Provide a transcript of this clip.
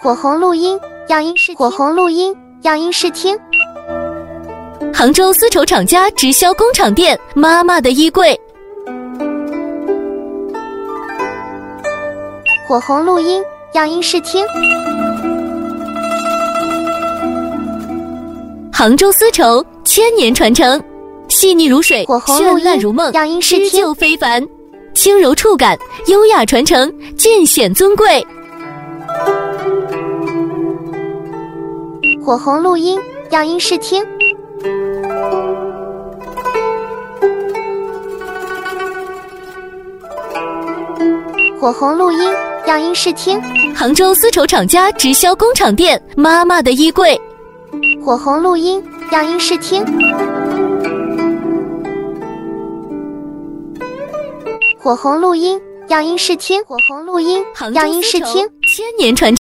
火红录音样音试听，火红录音样音试听。 杭州丝绸厂家直销工厂店，妈妈的衣柜。 火红录音样音试听。 杭州丝绸千年传承，细腻如水，绚烂如梦， 样音试听， 织就非凡，轻柔触感，优雅传承，尽显尊贵。 火红录音样音试听。火红录音样音试听。 杭州丝绸厂家直销工厂店，妈妈的衣柜。 火红录音样音试听。火红录音样音试听。火红录音样音试听， 千年传承。